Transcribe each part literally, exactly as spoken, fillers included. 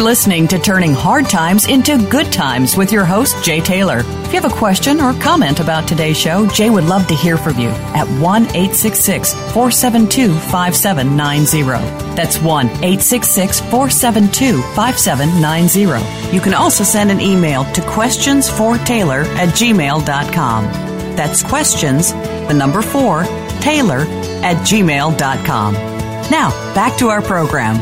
listening to Turning Hard Times into Good Times with your host, Jay Taylor. If you have a question or comment about today's show, Jay would love to hear from you at one eight six six, four seven two, five seven nine zero. That's one eight six six, four seven two, five seven nine zero. You can also send an email to questions for taylor at gmail dot com. That's questions, the number four, Taylor at gmail dot com. Now, back to our program.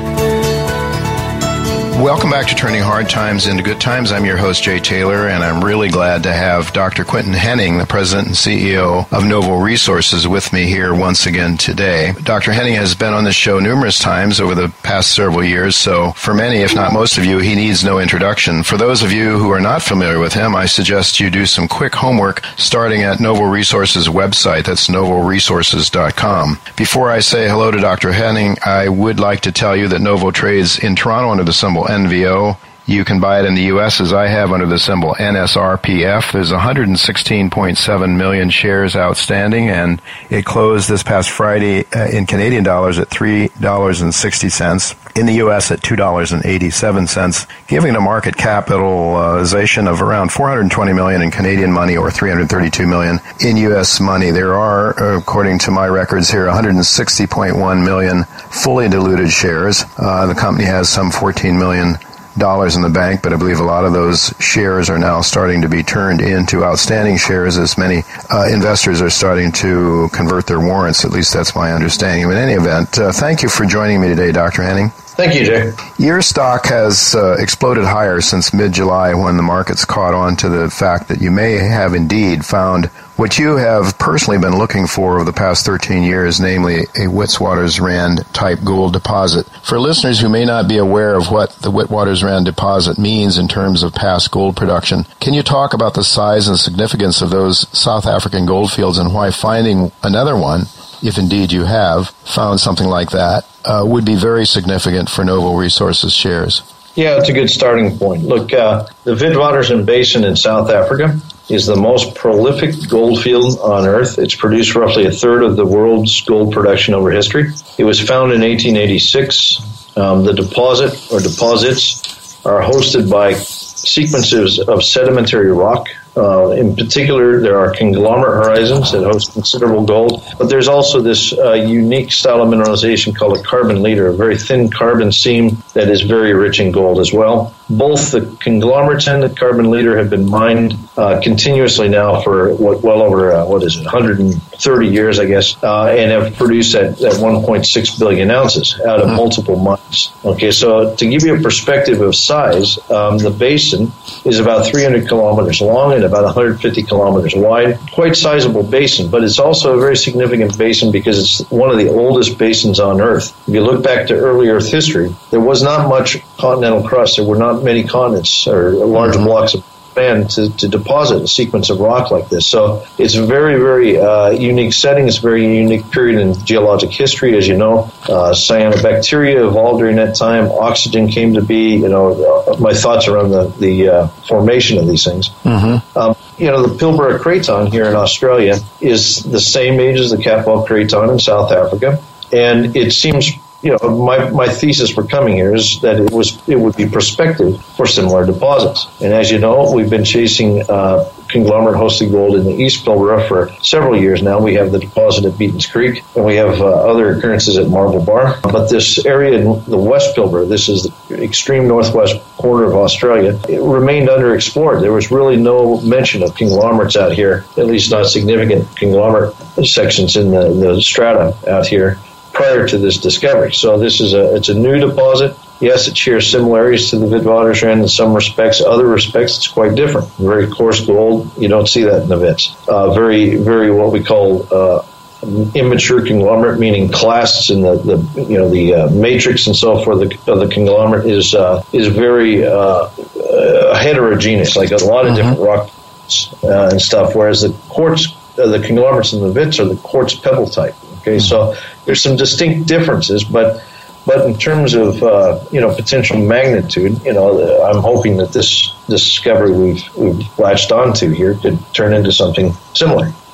Welcome back to Turning Hard Times into Good Times. I'm your host, Jay Taylor, and I'm really glad to have Doctor Quinton Henning, the President and C E O of Novo Resources, with me here once again today. Doctor Henning has been on this show numerous times over the past several years, so for many, if not most of you, he needs no introduction. For those of you who are not familiar with him, I suggest you do some quick homework starting at Novo Resources' website. That's novo resources dot com. Before I say hello to Doctor Henning, I would like to tell you that Novo trades in Toronto under the symbol N V O. You can buy it in the U S as I have under the symbol N S R P F. There's one hundred sixteen point seven million shares outstanding, and it closed this past Friday uh, in Canadian dollars at three dollars and sixty cents, in the U S at two dollars and eighty-seven cents, giving a market capitalization of around four hundred twenty million dollars in Canadian money or three hundred thirty-two million dollars in U S money. There are, according to my records here, one hundred sixty point one million fully diluted shares. Uh, the company has some fourteen million dollars in the bank, but I believe a lot of those shares are now starting to be turned into outstanding shares as many uh, investors are starting to convert their warrants. At least that's my understanding. In any event, uh, thank you for joining me today, Doctor Henning. Thank you, Jay. Your stock has uh, exploded higher since mid-July when the markets caught on to the fact that you may have indeed found what you have personally been looking for over the past thirteen years, namely a Witwatersrand type gold deposit. For listeners who may not be aware of what the Witwatersrand deposit means in terms of past gold production, can you talk about the size and significance of those South African gold fields and why finding another one, if indeed you have found something like that, uh, would be very significant for Novo Resources shares? Yeah, it's a good starting point. Look, uh, the Witwatersrand Basin in South Africa is the most prolific gold field on Earth. It's produced roughly a third of the world's gold production over history. It was found in eighteen eighty-six. Um, the deposit or deposits are hosted by sequences of sedimentary rock. Uh, in particular, there are conglomerate horizons that host considerable gold, but there's also this uh, unique style of mineralization called a carbon leader, a very thin carbon seam that is very rich in gold as well. Both the conglomerates and the carbon leader have been mined uh, continuously now for what, well over, uh, what is it, one hundred thirty years, I guess, uh, and have produced at, at one point six billion ounces out of multiple mines. Okay, so to give you a perspective of size, um, the basin is about three hundred kilometers long and about one hundred fifty kilometers wide. Quite sizable basin, but it's also a very significant basin because it's one of the oldest basins on Earth. If you look back to early Earth history, there was not much continental crust. There were not many continents or large blocks of land to, to deposit a sequence of rock like this. So it's a very, very uh, unique setting. It's a very unique period in geologic history, as you know. Uh, cyanobacteria evolved during that time. Oxygen came to be. You know, uh, my thoughts around the, the uh, formation of these things. Mm-hmm. Um, you know, the Pilbara Craton here in Australia is the same age as the Capewell Craton in South Africa. And it seems, you know, my, my thesis for coming here is that it was it would be prospective for similar deposits. And as you know, we've been chasing uh, conglomerate-hosted gold in the East Pilbara for several years now. We have the deposit at Beaton's Creek, and we have uh, other occurrences at Marble Bar. But this area in the West Pilbara, this is the extreme northwest corner of Australia, it remained underexplored. There was really no mention of conglomerates out here, at least not significant conglomerate sections in the, the strata out here prior to this discovery. So this is a it's a new deposit. Yes, it shares similarities to the Witwatersrand in some respects. Other respects, it's quite different. Very coarse gold. You don't see that in the Wits. Uh, very, very what we call uh, immature conglomerate, meaning clasts in the, the you know the uh, matrix and so forth of the, of the conglomerate is uh, is very uh, uh, heterogeneous, like a lot of mm-hmm. different rocks uh, and stuff. Whereas the quartz, uh, the conglomerates in the Wits are the quartz pebble type. Okay, so there's some distinct differences, but but in terms of uh, you know potential magnitude, you know, I'm hoping that this, this discovery we've we've latched onto here could turn into something similar.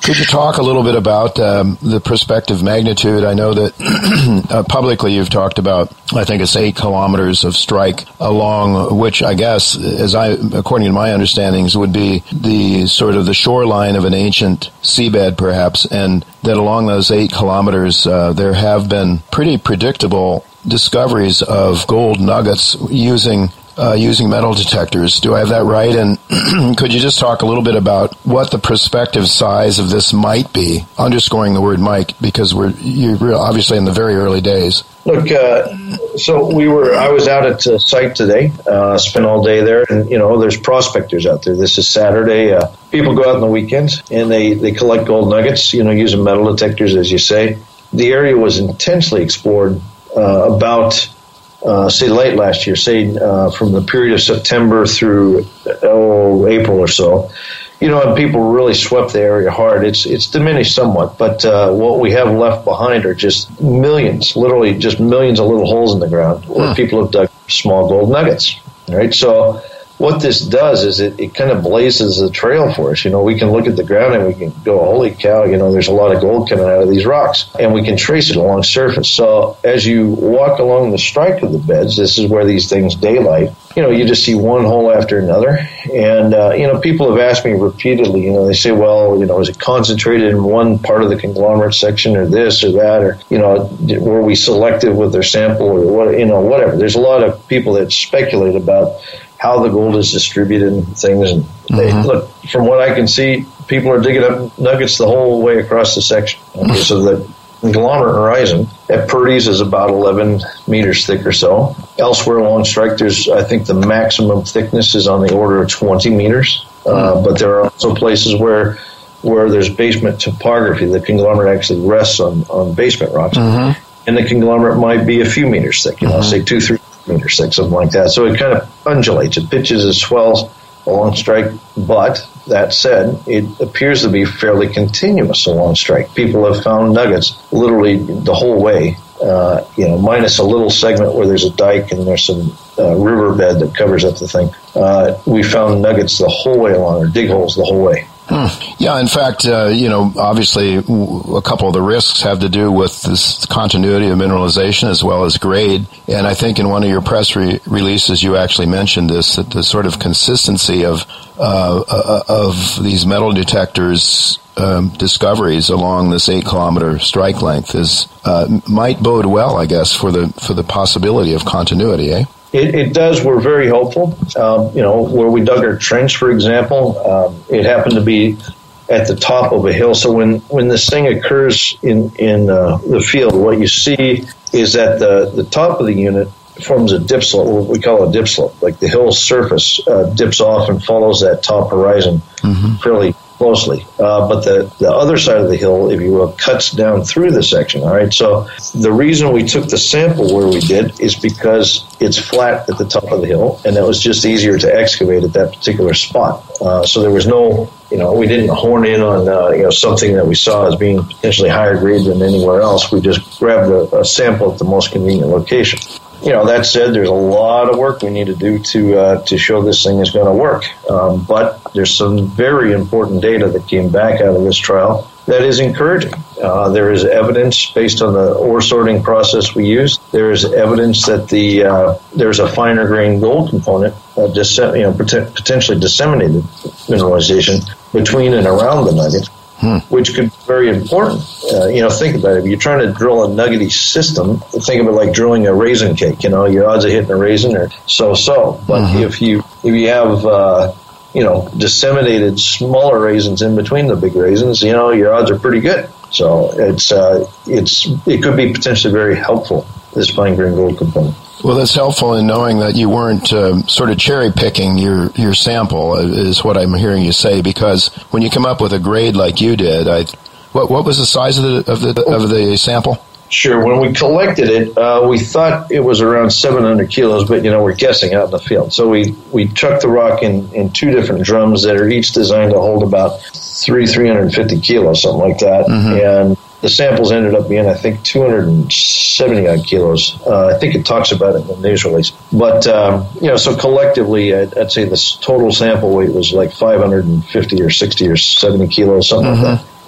Could you talk a little bit about um, the prospective magnitude? I know that uh, publicly you've talked about, I think it's eight kilometers of strike along which I guess, as I, according to my understandings, would be the sort of the shoreline of an ancient seabed perhaps, and that along those eight kilometers uh, there have been pretty predictable discoveries of gold nuggets using Uh, using metal detectors. Do I have that right? And could you just talk a little bit about what the prospective size of this might be? Underscoring the word might, because we're you're obviously in the very early days. Look, uh, so we were. I was out at the site today. Uh, spent all day there, and you know, there's prospectors out there. This is Saturday. Uh, people go out on the weekends and they they collect gold nuggets. You know, using metal detectors, as you say. The area was intensely explored uh, about. Uh, say late last year, say uh, from the period of September through oh, April or so, you know, and people really swept the area hard. It's it's diminished somewhat, but uh, what we have left behind are just millions, literally just millions of little holes in the ground where huh. people have dug small gold nuggets. Right, so what this does is it, it kind of blazes a trail for us. You know, we can look at the ground and we can go, holy cow, you know, there's a lot of gold coming out of these rocks. And we can trace it along surface. So as you walk along the strike of the beds, this is where these things daylight, you know, you just see one hole after another. And, uh, you know, people have asked me repeatedly, you know, they say, well, you know, is it concentrated in one part of the conglomerate section or this or that? Or, you know, were we selective with their sample or what, you know, whatever. There's a lot of people that speculate about how the gold is distributed and things. And they, mm-hmm. look, from what I can see, people are digging up nuggets the whole way across the section. Okay, so the conglomerate horizon at Purdy's is about eleven meters thick or so. Elsewhere along strike, there's, I think the maximum thickness is on the order of twenty meters. Uh, but there are also places where where there's basement topography. The conglomerate actually rests on, on basement rocks. Mm-hmm. And the conglomerate might be a few meters thick, you know, mm-hmm. say two, three meters thick, something like that. So it kind of undulates. It pitches and swells along strike. But that said, it appears to be fairly continuous along strike. People have found nuggets literally the whole way, uh, you know, minus a little segment where there's a dike and there's some uh, riverbed that covers up the thing. Uh, we found nuggets the whole way along, or dig holes the whole way. Hmm. Yeah, in fact, uh, you know, obviously a couple of the risks have to do with this continuity of mineralization as well as grade. And I think in one of your press re- releases you actually mentioned this, that the sort of consistency of uh, uh, of these metal detectors um, discoveries along this eight kilometer strike length is uh, might bode well, I guess, for the for the possibility of continuity, eh? It, it does. We're very hopeful. Um, you know, where we dug our trench, for example, um, it happened to be at the top of a hill. So when, when this thing occurs in, in uh, the field, what you see is that the, the top of the unit forms a dip slope, what we call a dip slope. Like the hill surface uh, dips off and follows that top horizon mm-hmm. fairly closely. Uh, but the, the other side of the hill, if you will, cuts down through the section. All right. So the reason we took the sample where we did is because it's flat at the top of the hill, and it was just easier to excavate at that particular spot. Uh, so there was no, you know, we didn't horn in on, uh, you know, something that we saw as being potentially higher grade than anywhere else. We just grabbed a, a sample at the most convenient location. You know, that said, there's a lot of work we need to do to uh, to show this thing is going to work. Um, but there's some very important data that came back out of this trial that is encouraging. Uh, there is evidence based on the ore sorting process we used. There is evidence that the uh, there's a finer grain gold component, uh, dis- you know, pot- potentially disseminated mineralization between and around the nugget. Hmm. Which could be very important. Uh, you know, think about it. If you're trying to drill a nuggety system, think of it like drilling a raisin cake. You know, your odds of hitting a raisin are so-so. But mm-hmm. if you if you have, uh, you know, disseminated smaller raisins in between the big raisins, you know, your odds are pretty good. So it's uh, it's it could be potentially very helpful, this fine grain gold component. Well, that's helpful in knowing that you weren't um, sort of cherry-picking your, your sample, is what I'm hearing you say, because when you come up with a grade like you did, I, what what was the size of the of the of the sample? Sure. When we collected it, uh, we thought it was around seven hundred kilos, but, you know, we're guessing out in the field. So we, we chucked the rock in, in two different drums that are each designed to hold about three, three hundred fifty kilos, something like that. Mm-hmm. And the samples ended up being, I think, two hundred seventy odd kilos. Uh, I think it talks about it in the news release. But, um, you know, so collectively, I'd, I'd say the total sample weight was like five hundred fifty or sixty or seventy kilos, something mm-hmm. like that.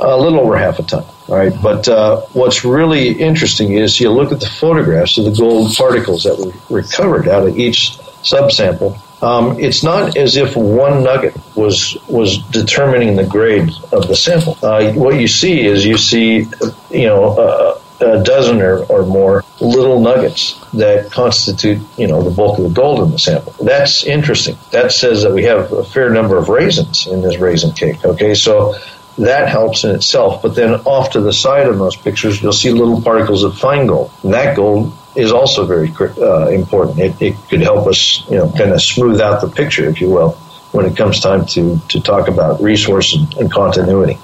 A little over half a ton. All right. But uh, what's really interesting is you look at the photographs of the gold particles that were recovered out of each subsample. Um, it's not as if one nugget was was determining the grade of the sample. Uh, what you see is you see, you know, uh, a dozen or, or more little nuggets that constitute, you know, the bulk of the gold in the sample. That's interesting. That says that we have a fair number of raisins in this raisin cake. Okay, so that helps in itself. But then off to the side of those pictures, you'll see little particles of fine gold. And that gold is also very uh, important. It, it could help us, you know, kind of smooth out the picture, if you will, when it comes time to, to talk about resource and, and continuity.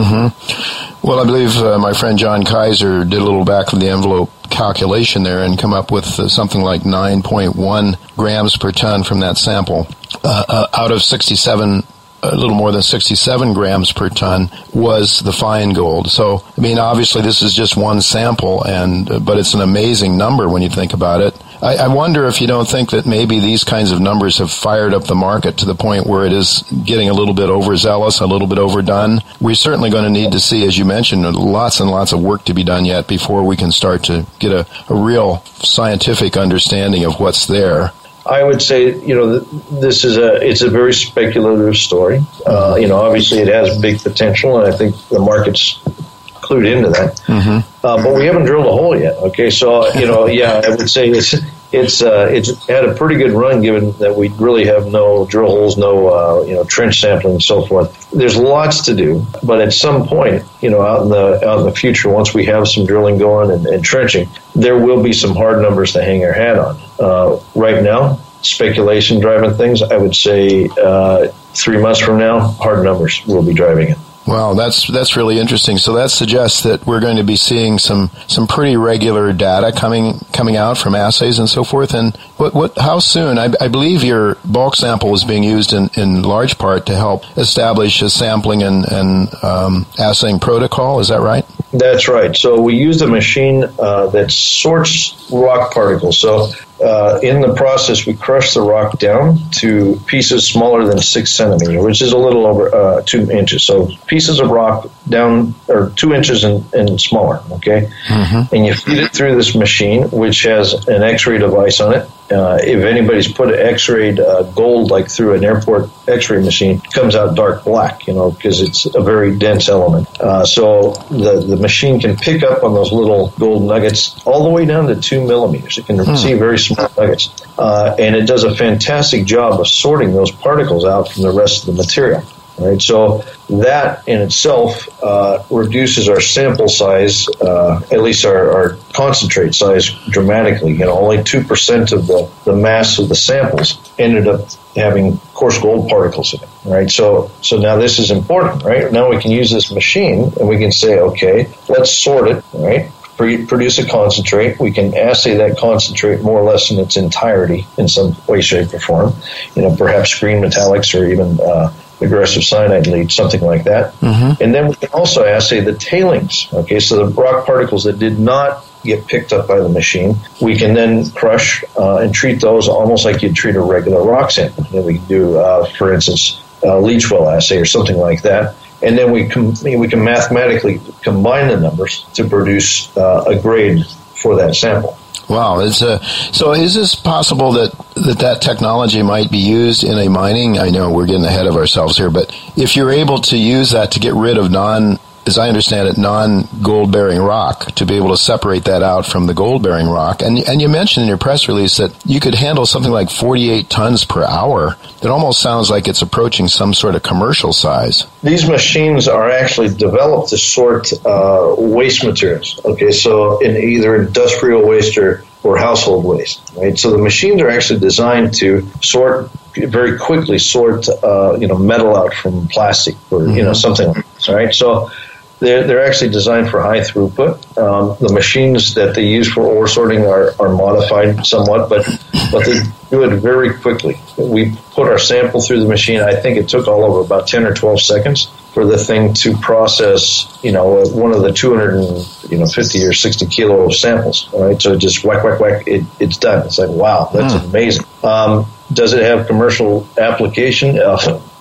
Mm-hmm. Well, I believe uh, my friend John Kaiser did a little back-of-the-envelope calculation there and come up with uh, something like nine point one grams per ton from that sample. Uh, uh, out of sixty-seven, a little more than sixty-seven grams per ton was the fine gold. So, I mean, obviously this is just one sample, and uh, but it's an amazing number when you think about it. I, I wonder if you don't think that maybe these kinds of numbers have fired up the market to the point where it is getting a little bit overzealous, a little bit overdone. We're certainly going to need to see, as you mentioned, lots and lots of work to be done yet before we can start to get a, a real scientific understanding of what's there. I would say, you know, this is a, it's a very speculative story. Uh, you know, obviously it has big potential, and I think the market's clued into that. Mm-hmm. Uh, but we haven't drilled a hole yet. Okay, so, you know, yeah, I would say it's it's uh, it's had a pretty good run, given that we really have no drill holes, no uh, you know trench sampling and so forth. There's lots to do, but at some point, you know, out in the out in the future, once we have some drilling going and, and trenching, there will be some hard numbers to hang our hat on. Uh, right now, speculation driving things. I would say uh, three months from now, hard numbers will be driving it. Wow, that's that's really interesting. So that suggests that we're going to be seeing some, some pretty regular data coming coming out from assays and so forth. And what what how soon? I, I believe your bulk sample is being used in, in large part to help establish a sampling and and um, assaying protocol. Is that right? That's right. So we used a machine uh, that sorts rock particles. So uh, in the process, we crush the rock down to pieces smaller than six centimeters, which is a little over uh, two inches. So pieces of rock down, or two inches and, and smaller, okay? Mm-hmm. And you feed it through this machine, which has an X-ray device on it. Uh, if anybody's put an X-rayed uh, gold, like through an airport X-ray machine, it comes out dark black, you know, because it's a very dense element. Uh, so the, the machine can pick up on those little gold nuggets all the way down to two millimeters. It can hmm. see very small nuggets. Uh, and it does a fantastic job of sorting those particles out from the rest of the material. Right, so that in itself uh, reduces our sample size, uh, at least our, our concentrate size, dramatically. You know, only two percent of the, the mass of the samples ended up having coarse gold particles in it. Right, so so now this is important. Right, now we can use this machine and we can say, okay, let's sort it. Right. Produce a concentrate. We can assay that concentrate more or less in its entirety in some way, shape, or form. You know, perhaps green metallics or even uh, aggressive cyanide lead, something like that. Mm-hmm. And then we can also assay the tailings. Okay, so the rock particles that did not get picked up by the machine, we can then crush uh, and treat those almost like you'd treat a regular rock sample. You know, we can do, uh, for instance, a leach well assay or something like that. And then we can, we can mathematically combine the numbers to produce uh, a grade for that sample. Wow. It's a, so is this possible that, that that technology might be used in a mining? I know we're getting ahead of ourselves here, but if you're able to use that to get rid of non, as I understand it, non-gold-bearing rock, to be able to separate that out from the gold-bearing rock. And and you mentioned in your press release that you could handle something like forty-eight tons per hour. That almost sounds like it's approaching some sort of commercial size. These machines are actually developed to sort uh, waste materials. Okay, so in either industrial waste or, or household waste. Right, so the machines are actually designed to sort very quickly, sort uh, you know metal out from plastic or mm-hmm. you know something like this. Right, so. They're, they're actually designed for high throughput. Um, the machines that they use for ore sorting are, are modified somewhat, but, but they do it very quickly. We put our sample through the machine. I think it took all over about ten or twelve seconds for the thing to process, you know, one of the two hundred fifty or sixty kilo samples. All right, so just whack, whack, whack, it, it's done. It's like, wow, that's mm. amazing. Um, does it have commercial application? Uh,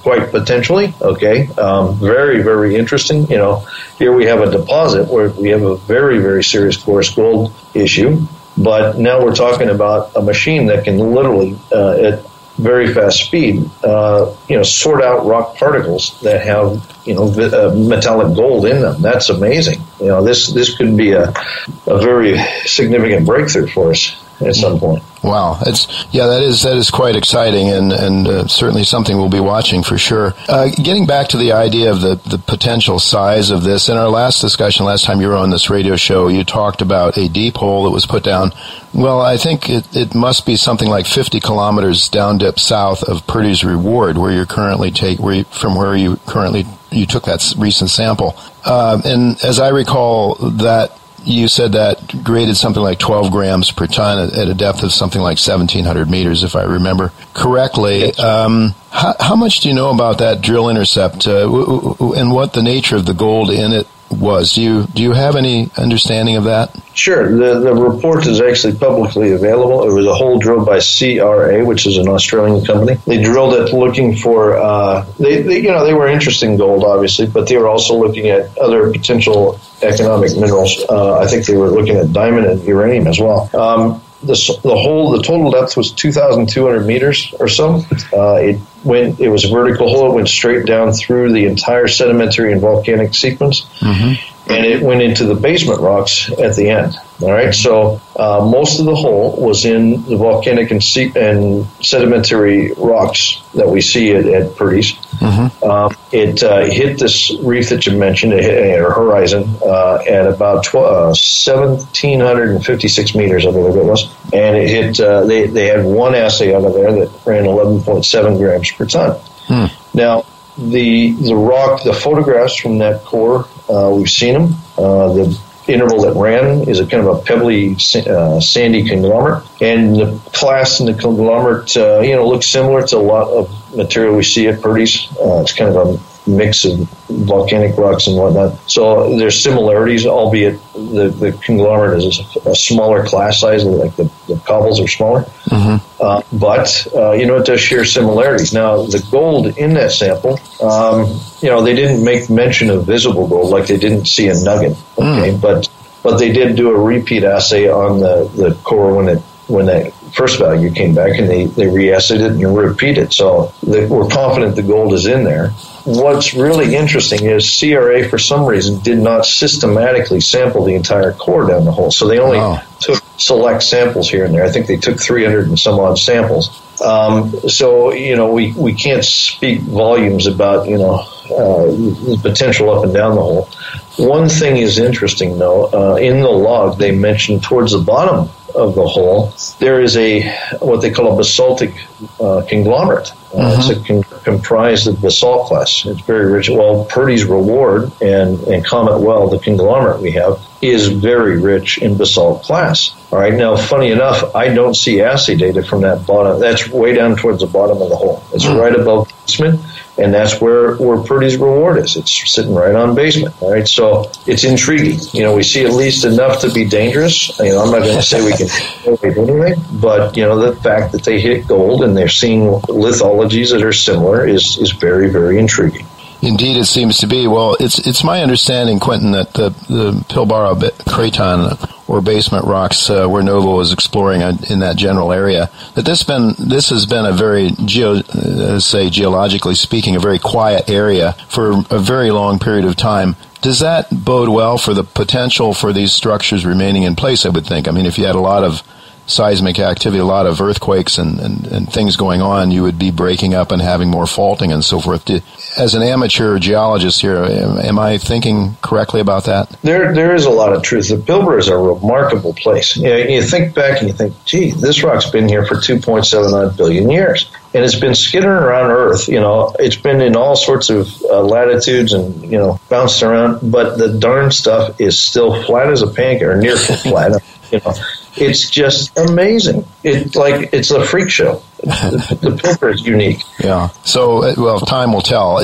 quite potentially. Okay, um, very, very interesting. You know, here we have a deposit where we have a very, very serious coarse gold issue, but now we're talking about a machine that can literally, uh, at very fast speed, uh, you know, sort out rock particles that have, you know, uh, metallic gold in them. That's amazing. You know, this this could be a a very significant breakthrough for us at some point. Wow, it's yeah, that is that is quite exciting, and and uh, certainly something we'll be watching for sure. Uh, getting back to the idea of the the potential size of this, in our last discussion, last time you were on this radio show, you talked about a deep hole that was put down. Well, I think it, it must be something like fifty kilometers down dip south of Purdy's Reward, where you're currently take where you, from where you currently you took that recent sample. Uh, and as I recall, that you said that graded something like twelve grams per ton at, at a depth of something like seventeen hundred meters, if I remember correctly. Um, how, how much do you know about that drill intercept uh, w- w- and what the nature of the gold in it was? Do you do you have any understanding of that? Sure. The the report is actually publicly available. It was a hole drilled by C R A, which is an Australian company. They drilled it looking for uh, they, they you know they were interested in gold, obviously, but they were also looking at other potential economic minerals. Uh, I think they were looking at diamond and uranium as well. Um, the the hole, the total depth was two thousand two hundred meters or so. Uh, it went. It was a vertical hole. It went straight down through the entire sedimentary and volcanic sequence. Mm-hmm. And it went into the basement rocks at the end. All right, so uh, most of the hole was in the volcanic and, se- and sedimentary rocks that we see at, at Purdy's. Mm-hmm. Um, it uh, hit this reef that you mentioned, or horizon, uh, at about tw- uh, one thousand seven hundred fifty-six meters, I believe it was. And it hit. Uh, they they had one assay out of there that ran eleven point seven grams per ton. Hmm. Now, the the rock, the photographs from that core, uh, we've seen them. Uh, the interval that ran is a kind of a pebbly, uh, sandy conglomerate, and the class in the conglomerate, uh, you know, looks similar to a lot of material we see at Purdy's. Uh, it's kind of a mix of volcanic rocks and whatnot. So there's similarities, albeit the, the conglomerate is a, a smaller class size, like the, the cobbles are smaller. Mm-hmm. Uh, but, uh, you know, it does share similarities. Now, the gold in that sample, um, you know, they didn't make mention of visible gold, like they didn't see a nugget. Okay, mm. but but they did do a repeat assay on the, the core when it when that first value came back, and they, they re-assayed it and repeated. So they, we're confident the gold is in there. What's really interesting is C R A, for some reason, did not systematically sample the entire core down the hole. So they only oh. took select samples here and there. I think they took three hundred and some odd samples. Um, so, you know, we, we can't speak volumes about, you know, uh, the potential up and down the hole. One thing is interesting, though. Uh, in the log, they mentioned towards the bottom of the hole, there is a what they call a basaltic uh, conglomerate. Uh, mm-hmm. It's a con- comprised of basalt class. It's very rich. Well, Purdy's Reward and, and Comet Well, the conglomerate we have, is very rich in basalt class. All right. Now, funny enough, I don't see assay data from that bottom. That's way down towards the bottom of the hole. It's mm-hmm. right above basement, and that's where, where Purdy's Reward is. It's sitting right on basement. All right. So it's intriguing. You know, we see at least enough to be dangerous. You know, I'm not going to say we can do anything, but, you know, the fact that they hit gold and they're seeing lithologies that are similar is, is very, very intriguing. Indeed, it seems to be. Well, it's it's my understanding, Quentin, that the, the Pilbara Craton or basement rocks uh, where Novo is exploring in that general area, that this been this has been a very, geo, uh, say, geologically speaking, a very quiet area for a very long period of time. Does that bode well for the potential for these structures remaining in place, I would think? I mean, if you had a lot of seismic activity, a lot of earthquakes and, and, and things going on, you would be breaking up and having more faulting and so forth. As an amateur geologist here, am, am I thinking correctly about that? There, there is a lot of truth. The Pilbara is a remarkable place. You know, you think back and you think, gee, this rock's been here for two point seven nine billion years. And it's been skittering around Earth. You know, it's been in all sorts of uh, latitudes and, you know, bounced around. But the darn stuff is still flat as a pancake, or near flat. You know, it's just amazing. It like it's a freak show. The, the Pilbara is unique. Yeah. So, well, time will tell.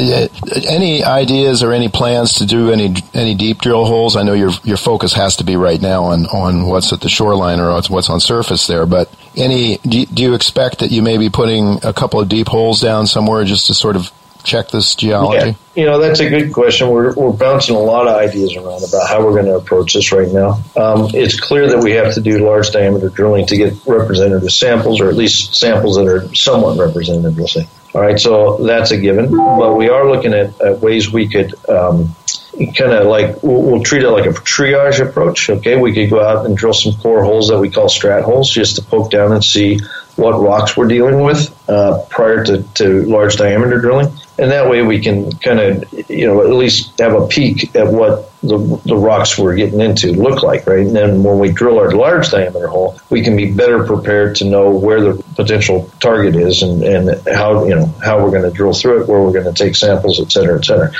Any ideas or any plans to do any any deep drill holes? I know your your focus has to be right now on, on what's at the shoreline or what's on surface there. But any do you, do you expect that you may be putting a couple of deep holes down somewhere just to sort of check this geology? Yeah. You know, that's a good question. We're, we're bouncing a lot of ideas around about how we're going to approach this right now. Um, it's clear that we have to do large diameter drilling to get representative samples, or at least samples that are somewhat representative, we'll say. All right, so that's a given. But we are looking at, at ways we could um, kind of like, we'll, we'll treat it like a triage approach, okay? We could go out and drill some core holes that we call strat holes just to poke down and see what rocks we're dealing with uh, prior to, to large diameter drilling. And that way we can kind of, you know, at least have a peek at what the, the rocks we're getting into look like, right? And then when we drill our large diameter hole, we can be better prepared to know where the potential target is and, and how, you know, how we're going to drill through it, where we're going to take samples, et cetera, et cetera.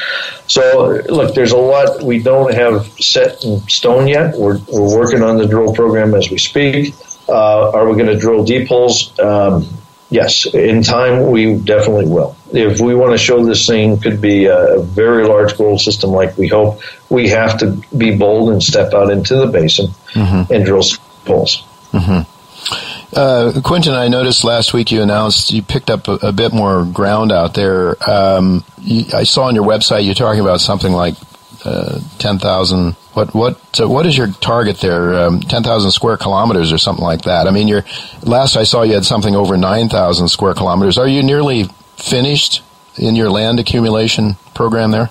So, look, there's a lot we don't have set in stone yet. We're, we're working on the drill program as we speak. Uh, are we going to drill deep holes? Um, yes. In time, we definitely will. If we want to show this thing could be a very large gold system like we hope, we have to be bold and step out into the basin mm-hmm. and drill some holes. Mm-hmm. Uh, Quentin, I noticed last week you announced you picked up a, a bit more ground out there. Um, you, I saw on your website you're talking about something like uh, ten thousand. What what uh, what is your target there? Um, ten thousand square kilometers or something like that. I mean, your last I saw you had something over nine thousand square kilometers. Are you nearly finished in your land accumulation program there?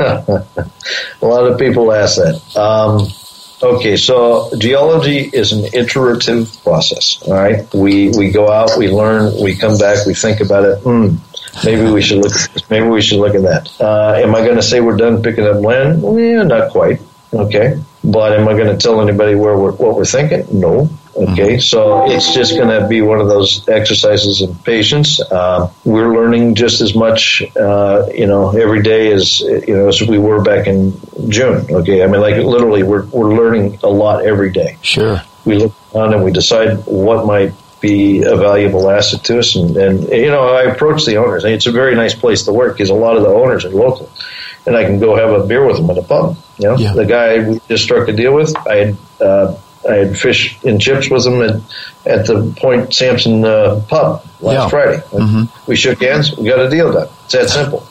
A lot of people ask that. Um, okay, so geology is an iterative process. All right, we we go out, we learn, we come back, we think about it. Hmm, maybe we should look. Maybe we should look at that. Uh, am I going to say we're done picking up land? Yeah, not quite. Okay, but am I going to tell anybody where we're, what we're thinking? No. Okay, so it's just going to be one of those exercises in patience. Uh, we're learning just as much, uh, you know, every day as you know as we were back in June. Okay, I mean, like literally, we're we're learning a lot every day. Sure. We look on and we decide what might be a valuable asset to us, and, and you know, I approach the owners. It's a very nice place to work because a lot of the owners are local. And I can go have a beer with them at a pub. You know, yeah. The guy we just struck a deal with, I had uh, I had fish and chips with him at, at the Point Sampson uh, pub last yeah. Friday. Mm-hmm. We shook hands. We got a deal done. It's that simple.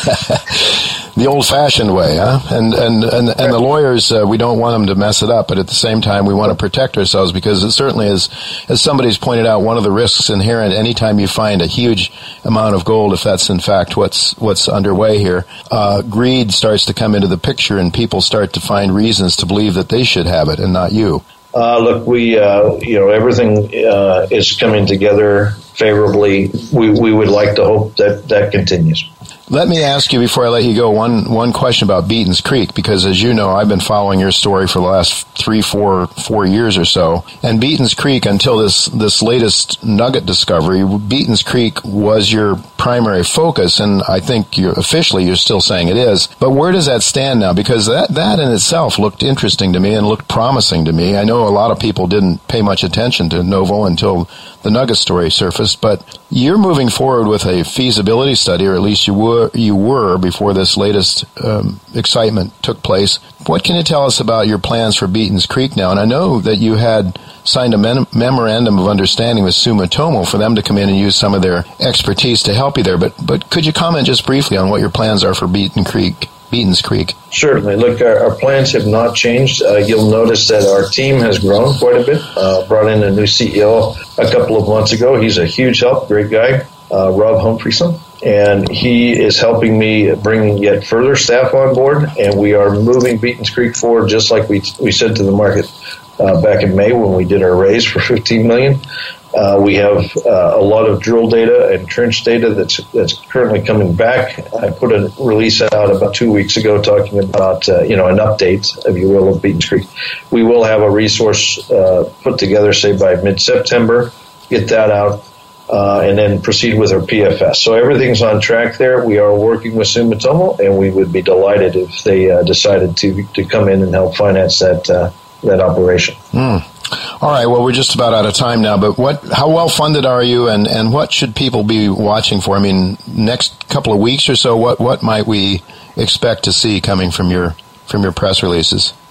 The old-fashioned way, huh? And and and, and the lawyers, uh, we don't want them to mess it up, but at the same time, we want to protect ourselves because it certainly is, as somebody's pointed out, one of the risks inherent anytime you find a huge amount of gold, if that's in fact what's what's underway here, uh, greed starts to come into the picture, and people start to find reasons to believe that they should have it and not you. Uh, look, we, uh, you know, everything uh, is coming together favorably. We we would like to hope that that continues. Let me ask you before I let you go one one question about Beaton's Creek, because as you know, I've been following your story for the last three, four, four years or so. And Beaton's Creek, until this this latest nugget discovery, Beaton's Creek was your primary focus, and I think you're, officially you're still saying it is. But where does that stand now? Because that that in itself looked interesting to me and looked promising to me. I know a lot of people didn't pay much attention to Novo until the nugget story surfaced, but you're moving forward with a feasibility study, or at least you were you were before this latest um, excitement took place. What can you tell us about your plans for Beaton's Creek now? And I know that you had signed a mem- memorandum of understanding with Sumitomo for them to come in and use some of their expertise to help you there. But but could you comment just briefly on what your plans are for Beaton Creek? Beaton's Creek. Certainly. Look, our, our plans have not changed. Uh, you'll notice that our team has grown quite a bit. Uh, brought in a new C E O a couple of months ago. He's a huge help, great guy, uh, Rob Humphreyson. And he is helping me bring yet further staff on board. And we are moving Beaton's Creek forward, just like we we said to the market uh, back in May when we did our raise for fifteen million dollars. Uh, we have uh, a lot of drill data and trench data that's that's currently coming back. I put a release out about two weeks ago talking about, uh, you know, an update, if you will, of Beaton's Creek. We will have a resource uh, put together, say, by mid-September, get that out, uh, and then proceed with our P F S. So everything's on track there. We are working with Sumitomo, and we would be delighted if they uh, decided to to come in and help finance that uh, that operation. Mm. All right, well, we're just about out of time now, but what? How well-funded are you, and, and what should people be watching for? I mean, next couple of weeks or so, what, what might we expect to see coming from your from your press releases?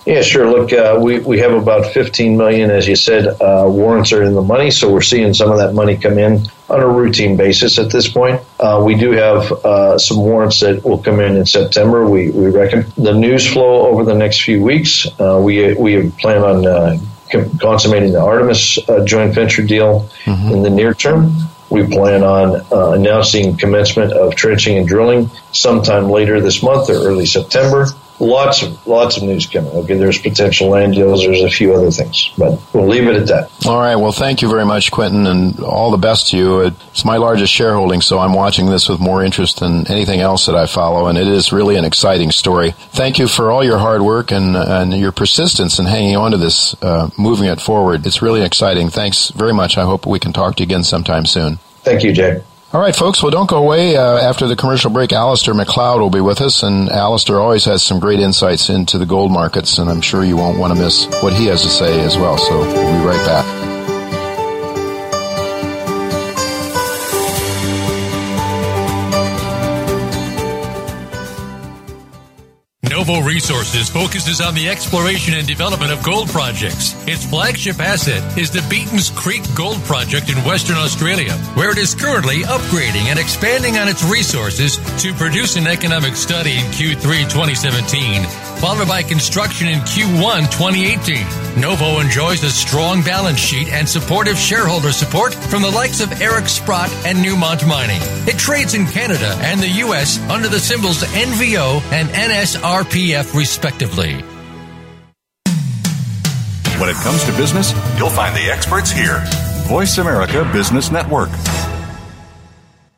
Yeah, sure. Look, uh, we, we have about fifteen million dollars, as you said, uh, warrants are in the money, so we're seeing some of that money come in on a routine basis at this point. Uh, we do have uh, some warrants that will come in in September, we, we reckon. The news flow over the next few weeks, uh, we, we plan on uh, consummating the Artemis uh, joint venture deal mm-hmm. in the near term. We plan on uh, announcing commencement of trenching and drilling sometime later this month or early September. Lots of lots of news coming. Okay, there's potential land deals. There's a few other things, but we'll leave it at that. All right. Well, thank you very much, Quentin, and all the best to you. It's my largest shareholding, so I'm watching this with more interest than anything else that I follow, and it is really an exciting story. Thank you for all your hard work and, and your persistence in hanging on to this, uh, moving it forward. It's really exciting. Thanks very much. I hope we can talk to you again sometime soon. Thank you, Jay. All right, folks. Well, don't go away. Uh, after the commercial break, Alistair McLeod will be with us, and Alistair always has some great insights into the gold markets, and I'm sure you won't want to miss what he has to say as well. So we'll be right back. Novo Resources focuses on the exploration and development of gold projects. Its flagship asset is the Beaton's Creek Gold Project in Western Australia, where it is currently upgrading and expanding on its resources to produce an economic study in Q three twenty seventeen, followed by construction in Q one twenty eighteen. Novo enjoys a strong balance sheet and supportive shareholder support from the likes of Eric Sprott and Newmont Mining. It trades in Canada and the U S under the symbols N V O and N S R P F respectively. When it comes to business, you'll find the experts here. Voice America Business Network.